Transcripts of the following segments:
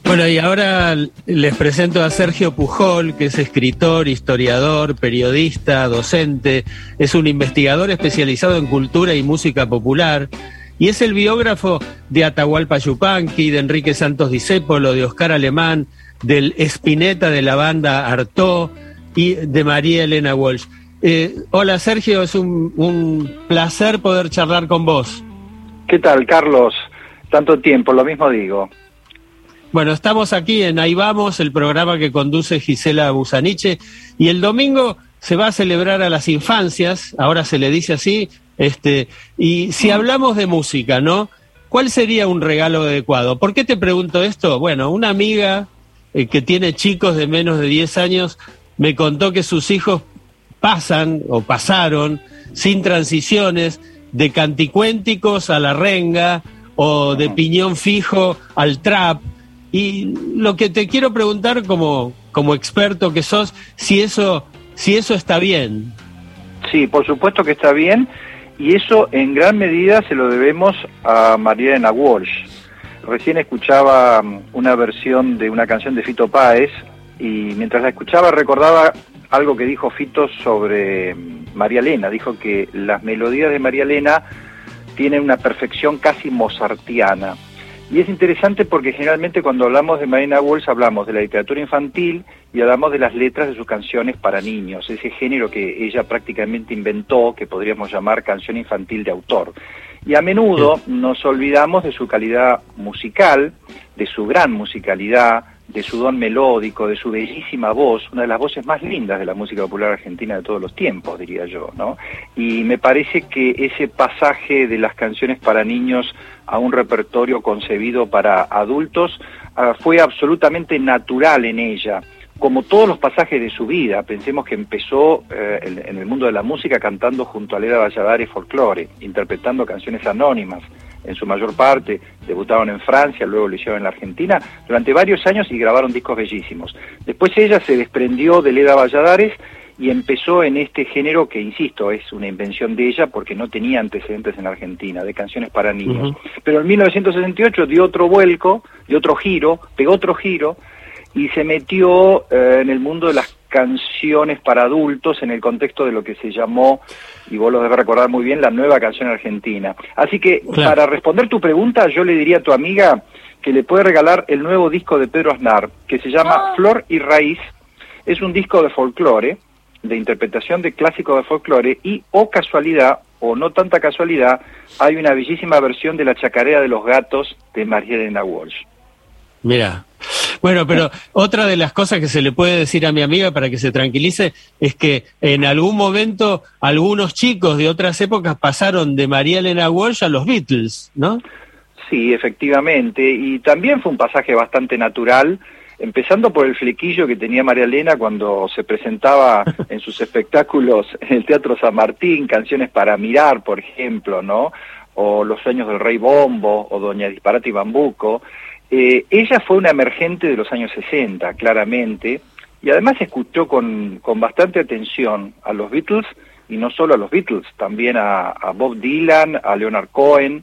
Bueno, y ahora les presento a Sergio Pujol, que es escritor, historiador, periodista, docente, es un investigador especializado en cultura y música popular, y es el biógrafo de Atahualpa Yupanqui, de Enrique Santos Discépolo, de Oscar Alemán, del Spinetta de la banda Artaud y de María Elena Walsh. Hola Sergio, es un placer poder charlar con vos. ¿Qué tal, Carlos? Tanto tiempo, lo mismo digo. Bueno, estamos aquí en Ahí Vamos, el programa que conduce Gisela Busaniche, y el domingo se va a celebrar a las infancias, ahora se le dice así, y si hablamos de música, ¿no? ¿Cuál sería un regalo adecuado? ¿Por qué te pregunto esto? Bueno, una amiga que tiene chicos de menos de 10 años me contó que sus hijos pasaron sin transiciones de canticuénticos a la renga o de piñón fijo al trap. Y lo que te quiero preguntar como experto que sos, si eso está bien. Sí, por supuesto que está bien, y eso en gran medida se lo debemos a María Elena Walsh. Recién escuchaba una versión de una canción de Fito Páez, y mientras la escuchaba recordaba algo que dijo Fito sobre María Elena. Dijo que las melodías de María Elena tienen una perfección casi mozartiana. Y es interesante porque generalmente cuando hablamos de María Elena Walsh hablamos de la literatura infantil y hablamos de las letras de sus canciones para niños, ese género que ella prácticamente inventó, que podríamos llamar canción infantil de autor. Y a menudo nos olvidamos de su calidad musical, de su gran musicalidad, de su don melódico, de su bellísima voz, una de las voces más lindas de la música popular argentina de todos los tiempos, diría yo, ¿no? Y me parece que ese pasaje de las canciones para niños a un repertorio concebido para adultos fue absolutamente natural en ella, como todos los pasajes de su vida. Pensemos que empezó en el mundo de la música cantando junto a Leda Valladares folclore, interpretando canciones anónimas, en su mayor parte. Debutaron en Francia, luego lo hicieron en la Argentina, durante varios años, y grabaron discos bellísimos. Después ella se desprendió de Leda Valladares y empezó en este género que, insisto, es una invención de ella porque no tenía antecedentes en Argentina, de canciones para niños. Pero en 1968 dio otro vuelco, pegó otro giro, y se metió en el mundo de las canciones para adultos en el contexto de lo que se llamó, y vos lo debes recordar muy bien, la nueva canción argentina. Así que, claro, para responder tu pregunta, yo le diría a tu amiga que le puede regalar el nuevo disco de Pedro Aznar, que se llama Flor y Raíz. Es un disco de folclore, de interpretación de clásicos de folclore, y, o casualidad, o no tanta casualidad, hay una bellísima versión de La Chacarera de los Gatos de María Elena Walsh. Mira, bueno, pero otra de las cosas que se le puede decir a mi amiga para que se tranquilice es que en algún momento algunos chicos de otras épocas pasaron de María Elena Walsh a los Beatles, ¿no? Sí, efectivamente, y también fue un pasaje bastante natural, empezando por el flequillo que tenía María Elena cuando se presentaba en sus espectáculos en el Teatro San Martín, Canciones para Mirar, por ejemplo, ¿no? O Los Sueños del Rey Bombo, o Doña Disparate y Bambuco. Ella fue una emergente de los años 60, claramente, y además escuchó con bastante atención a los Beatles, y no solo a los Beatles, también a Bob Dylan, a Leonard Cohen.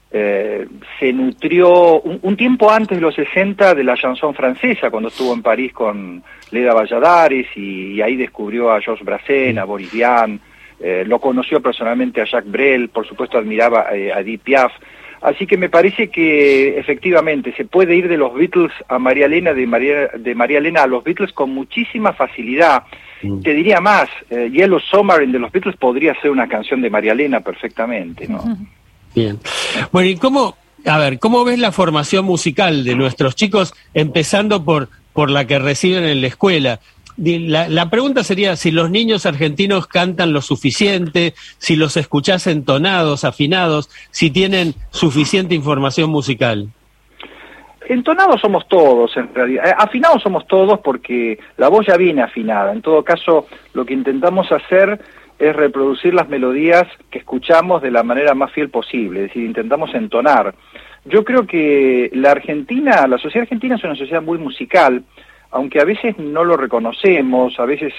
Se nutrió un tiempo antes de los 60 de la chanson francesa, cuando estuvo en París con Leda Valladares, y ahí descubrió a Georges Brassens, a Boris Vian, lo conoció personalmente a Jacques Brel, por supuesto admiraba a Edith Piaf. Así que me parece que efectivamente se puede ir de los Beatles a María Elena, de María Elena a los Beatles con muchísima facilidad. Te diría más, Yellow Submarine de los Beatles podría ser una canción de María Elena perfectamente, ¿no? Bien. Bueno, ¿y cómo ves la formación musical de nuestros chicos, empezando por la que reciben en la escuela? La pregunta sería si los niños argentinos cantan lo suficiente, si los escuchás entonados, afinados, si tienen suficiente información musical. Entonados somos todos, en realidad. Afinados somos todos porque la voz ya viene afinada. En todo caso, lo que intentamos hacer es reproducir las melodías que escuchamos de la manera más fiel posible, es decir, intentamos entonar. Yo creo que la sociedad argentina es una sociedad muy musical, aunque a veces no lo reconocemos, a veces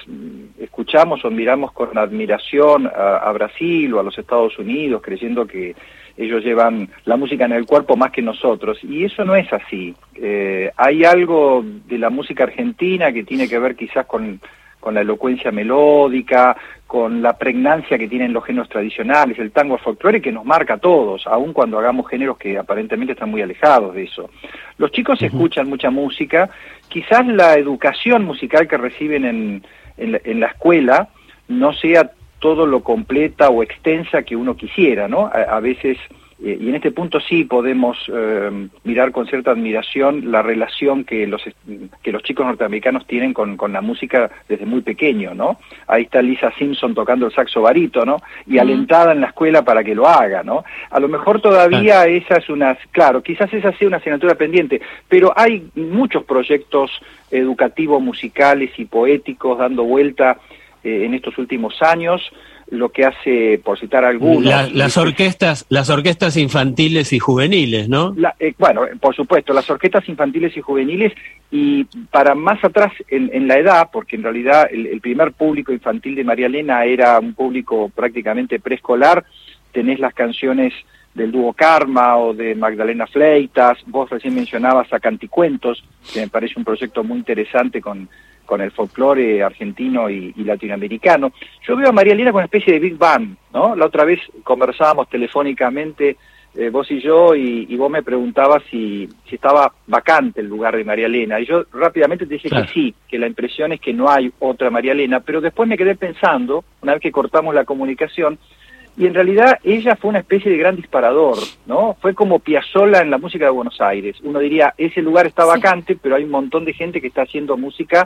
escuchamos o miramos con admiración a Brasil o a los Estados Unidos, creyendo que ellos llevan la música en el cuerpo más que nosotros, y eso no es así. Hay algo de la música argentina que tiene que ver quizás con la elocuencia melódica, con la pregnancia que tienen los géneros tradicionales, el tango, el folclore, que nos marca a todos, aun cuando hagamos géneros que aparentemente están muy alejados de eso. Los chicos escuchan mucha música, quizás la educación musical que reciben en la escuela no sea todo lo completa o extensa que uno quisiera, ¿no? A veces, y en este punto sí podemos mirar con cierta admiración la relación que los chicos norteamericanos tienen con la música desde muy pequeño, ¿no? Ahí está Lisa Simpson tocando el saxo barítono y alentada en la escuela para que lo haga, ¿no? A lo mejor todavía esa es claro, quizás esa sea una asignatura pendiente, pero hay muchos proyectos educativos, musicales y poéticos dando vuelta en estos últimos años, lo que hace, por citar algunos... Las orquestas infantiles y juveniles, ¿no? Bueno, por supuesto, las orquestas infantiles y juveniles, y para más atrás en la edad, porque en realidad el primer público infantil de María Elena era un público prácticamente preescolar. Tenés las canciones del dúo Karma o de Magdalena Fleitas, vos recién mencionabas a Canticuentos, que me parece un proyecto muy interesante con el folclore argentino y latinoamericano. Yo veo a María Elena con una especie de Big Bang, ¿no? La otra vez conversábamos telefónicamente, vos y yo, y vos me preguntabas si estaba vacante el lugar de María Elena, y yo rápidamente te dije que sí, que la impresión es que no hay otra María Elena, pero después me quedé pensando, una vez que cortamos la comunicación, y en realidad ella fue una especie de gran disparador, ¿no? Fue como Piazzolla en la música de Buenos Aires. Uno diría, ese lugar está vacante, pero hay un montón de gente que está haciendo música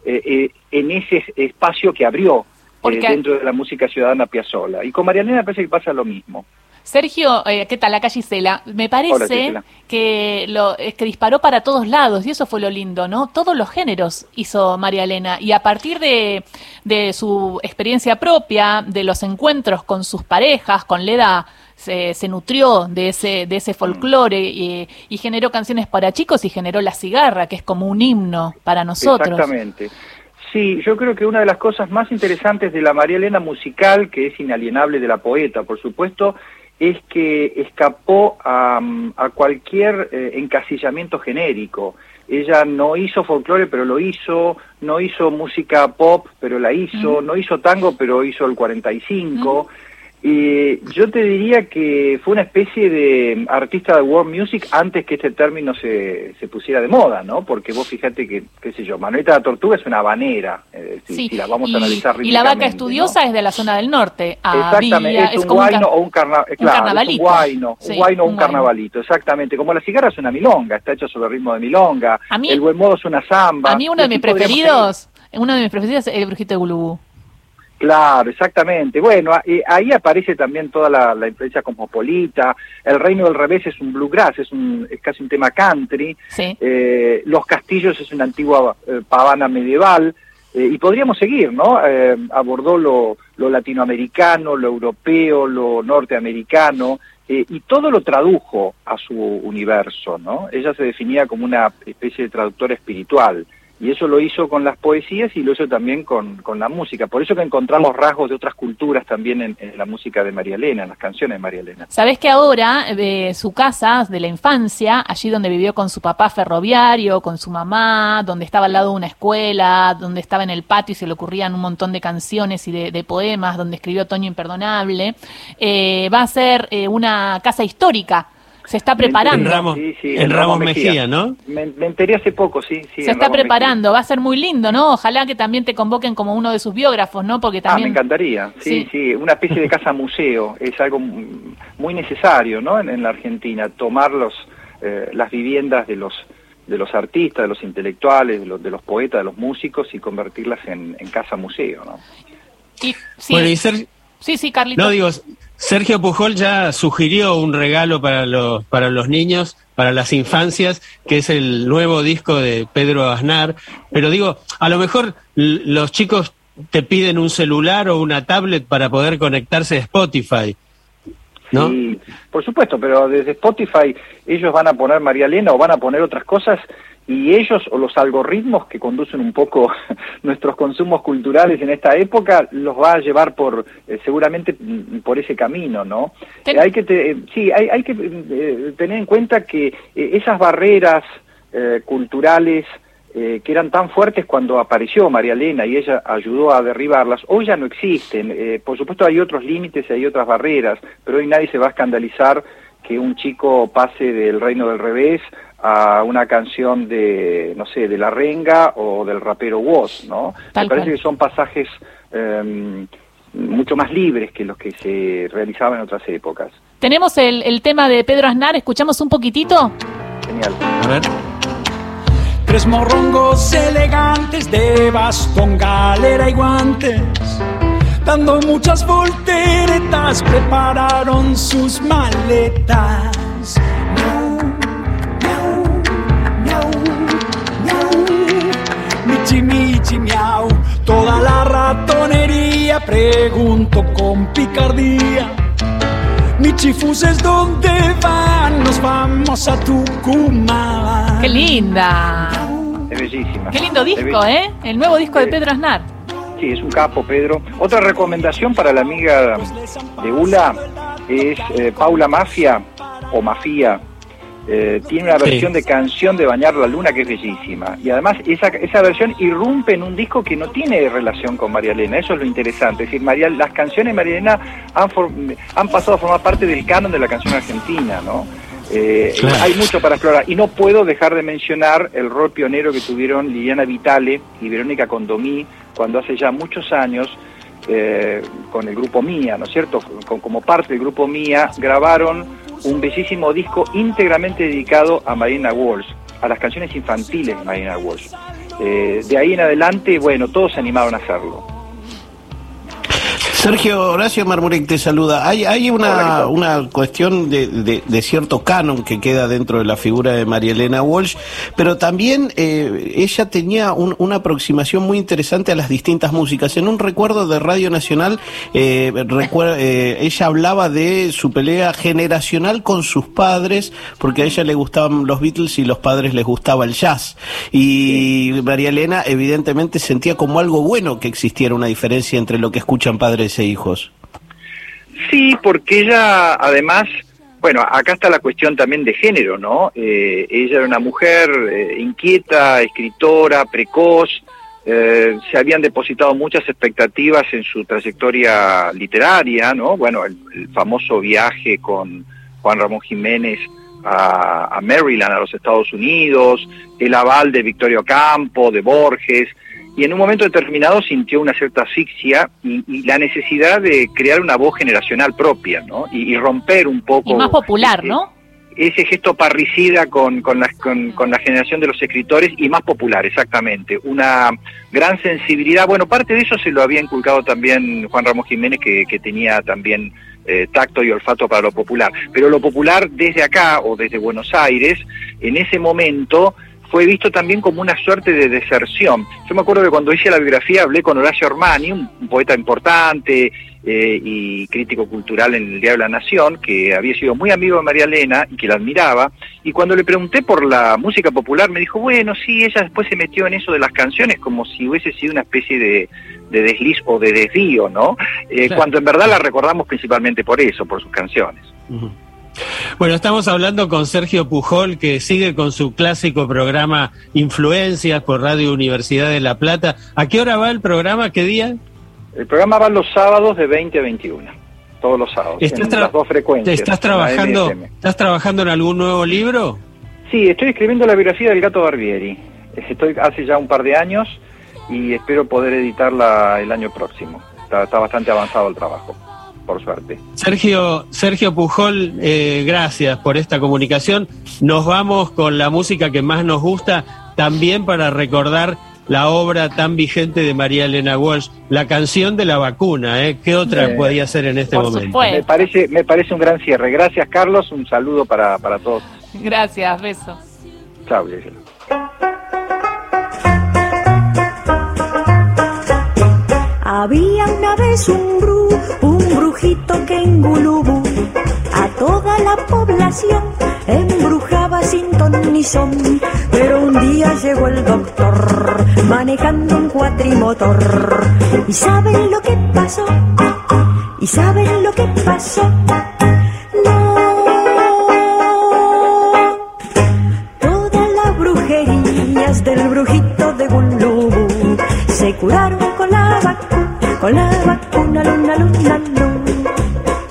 en ese espacio que abrió dentro de la música ciudadana Piazzolla. Y con María Elena parece que pasa lo mismo. Sergio, ¿qué tal? Acá Gisela. Me parece Hola, que disparó para todos lados, y eso fue lo lindo, ¿no? Todos los géneros hizo María Elena, y a partir de su experiencia propia, de los encuentros con sus parejas, con Leda, se nutrió de ese folclore y generó canciones para chicos, y generó La Cigarra, que es como un himno para nosotros. Exactamente. Sí, yo creo que una de las cosas más interesantes de la María Elena musical, que es inalienable de la poeta, por supuesto, es que escapó a cualquier encasillamiento genérico. Ella no hizo folclore, pero lo hizo, no hizo música pop, pero la hizo, no hizo tango, pero hizo el 45. Y yo te diría que fue una especie de artista de world music antes que este término se pusiera de moda, ¿no? Porque vos fíjate que, qué sé yo, Manuelita la Tortuga es una habanera, si la vamos a analizar rítmicamente. Y la Vaca Estudiosa, ¿no? Es de la zona del norte. Exactamente, es un guayno o un carnavalito. Un guayno o un carnavalito, exactamente. Como La Cigarra es una milonga, está hecha sobre el ritmo de milonga. El Buen Modo es una samba. A mí uno de mis preferidos es El Brujito de Gulubú. Claro, exactamente. Bueno, ahí aparece también toda la influencia cosmopolita. El Reino del Revés es un bluegrass, es casi un tema country. Sí. Los Castillos es una antigua pavana medieval. Y podríamos seguir, ¿no? Abordó lo latinoamericano, lo europeo, lo norteamericano, y todo lo tradujo a su universo, ¿no? Ella se definía como una especie de traductora espiritual. Y eso lo hizo con las poesías y lo hizo también con la música. Por eso que encontramos rasgos de otras culturas también en la música de María Elena, en las canciones de María Elena. Sabés que ahora su casa de la infancia, allí donde vivió con su papá ferroviario, con su mamá, donde estaba al lado de una escuela, donde estaba en el patio y se le ocurrían un montón de canciones y de poemas, donde escribió Otoño Imperdonable, va a ser una casa histórica. Se está preparando. En Ramos Mejía, ¿no? Me enteré hace poco, sí. Se está preparando, va a ser muy lindo, ¿no? Ojalá que también te convoquen como uno de sus biógrafos, ¿no? Porque también... me encantaría, sí, una especie de casa museo, es algo muy necesario, ¿no? En la Argentina, tomar las viviendas de los artistas, de los intelectuales, de los poetas, de los músicos, y convertirlas en casa museo, ¿no? Bueno, Sí, Carlitos. No, digo, Sergio Pujol ya sugirió un regalo para los niños, para las infancias, que es el nuevo disco de Pedro Aznar, pero digo, a lo mejor los chicos te piden un celular o una tablet para poder conectarse a Spotify, ¿no? Sí, por supuesto, pero desde Spotify ellos van a poner María Elena o van a poner otras cosas y ellos, o los algoritmos que conducen un poco nuestros consumos culturales en esta época, los va a llevar seguramente por ese camino, ¿no? Hay que tener en cuenta que esas barreras culturales que eran tan fuertes cuando apareció María Elena y ella ayudó a derribarlas, hoy ya no existen. Por supuesto hay otros límites y hay otras barreras, pero hoy nadie se va a escandalizar que un chico pase del Reino del Revés a una canción de, no sé, de La Renga o del rapero Woz, ¿no? Me parece que son pasajes mucho más libres que los que se realizaban en otras épocas. Tenemos el tema de Pedro Aznar, ¿escuchamos un poquitito? Genial. A ver. Tres morrongos elegantes de bastón, galera y guantes, dando muchas volteretas, prepararon sus maletas. Michi, michi, miau, toda la ratonería, pregunto con picardía. Michifuses, ¿dónde van? Nos vamos a Tucumán. ¡Qué linda! Es bellísima. ¡Qué lindo disco, El nuevo disco de Pedro Aznar. Sí, es un capo, Pedro. Otra recomendación para la amiga de Ula es Paula Mafia, o Mafia. Tiene una versión de Canción de Bañar la Luna que es bellísima. Y además esa versión irrumpe en un disco que no tiene relación con María Elena. Eso es lo interesante. Es decir, las canciones de María Elena han pasado a formar parte del canon de la canción argentina, ¿no? Claro. Hay mucho para explorar. Y no puedo dejar de mencionar el rol pionero que tuvieron Liliana Vitale y Verónica Condomí cuando hace ya muchos años, con el grupo Mía, ¿no es cierto? Como parte del grupo Mía, grabaron un bellísimo disco íntegramente dedicado a Marielena Walsh, a las canciones infantiles de Marielena Walsh. De ahí en adelante, bueno, todos se animaron a hacerlo. Sergio Horacio Marmurek te saluda. Hay una cuestión de cierto canon que queda dentro de la figura de María Elena Walsh, pero también ella tenía una aproximación muy interesante a las distintas músicas. En un recuerdo de Radio Nacional, ella hablaba de su pelea generacional con sus padres, porque a ella le gustaban los Beatles y los padres les gustaba el jazz. Y María Elena evidentemente sentía como algo bueno que existiera una diferencia entre lo que escuchan padres e hijos. Sí, porque ella además, bueno, acá está la cuestión también de género, ¿no? Ella era una mujer inquieta, escritora, precoz, se habían depositado muchas expectativas en su trayectoria literaria, ¿no? Bueno, el famoso viaje con Juan Ramón Jiménez a Maryland, a los Estados Unidos, el aval de Victorio Campo, de Borges, y en un momento determinado sintió una cierta asfixia y la necesidad de crear una voz generacional propia, ¿no? Y romper un poco... Y más popular, ¿no? Ese gesto parricida con la generación de los escritores, y más popular, exactamente. Una gran sensibilidad. Bueno, parte de eso se lo había inculcado también Juan Ramón Jiménez, que tenía también tacto y olfato para lo popular. Pero lo popular desde acá, o desde Buenos Aires, en ese momento fue visto también como una suerte de deserción. Yo me acuerdo que cuando hice la biografía hablé con Horacio Armani, un poeta importante y crítico cultural en el Diario de la Nación, que había sido muy amigo de María Elena y que la admiraba, y cuando le pregunté por la música popular me dijo, bueno, sí, ella después se metió en eso de las canciones como si hubiese sido una especie de desliz o de desvío, ¿no? Claro. Cuando en verdad la recordamos principalmente por eso, por sus canciones. Uh-huh. Bueno, estamos hablando con Sergio Pujol, que sigue con su clásico programa Influencias por Radio Universidad de La Plata. ¿A qué hora va el programa? ¿Qué día? El programa va los sábados de 20 a 21, todos los sábados, en las dos frecuencias. ¿Estás trabajando en algún nuevo libro? Sí, estoy escribiendo la biografía del Gato Barbieri. Estoy hace ya un par de años y espero poder editarla el año próximo. Está bastante avanzado el trabajo, por suerte. Sergio Pujol, gracias por esta comunicación. Nos vamos con la música que más nos gusta, también para recordar la obra tan vigente de María Elena Walsh, la canción de la vacuna, ¿eh? ¿Qué otra podía ser en este momento? Me parece un gran cierre. Gracias, Carlos. Un saludo para todos. Gracias, besos. Chao, Gisela. Había una vez un brujito que en Gulubú a toda la población embrujaba sin ton ni son, pero un día llegó el doctor, manejando un cuatrimotor. ¿Y saben lo que pasó? ¿Y saben lo que pasó? No. Todas las brujerías del brujito de Gulubú se curaron con la vacuna, luna, luna, luna.